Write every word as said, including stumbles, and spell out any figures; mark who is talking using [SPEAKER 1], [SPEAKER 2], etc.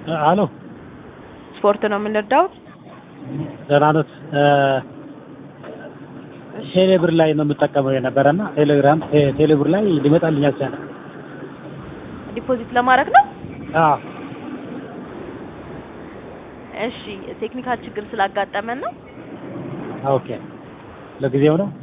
[SPEAKER 1] አሎ
[SPEAKER 2] ስፖርት ነው የምንረዳው?
[SPEAKER 1] ደህና ነዎት? ቴሌብር ላይ ነው የምጠቀመው የነበረና ቴሌግራም ቴሌብር ላይ ሊመጣልኝ አልቻለም።
[SPEAKER 2] ዲፖዚት ለማድረግ ነው?
[SPEAKER 1] አዎ።
[SPEAKER 2] እሺ ቴክኒካል ችግር ስላጋጠመን ነው።
[SPEAKER 1] ኦኬ ለጊዜው ነው?